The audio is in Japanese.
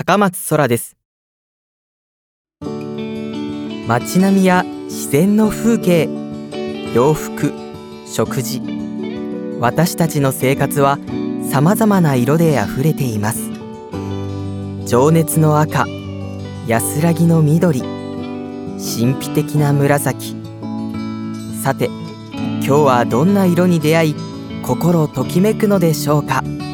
高松空です。街並みや自然の風景、洋服、食事、私たちの生活はさまざまな色であふれています。情熱の赤、安らぎの緑、神秘的な紫。さて、今日はどんな色に出会い、心ときめくのでしょうか。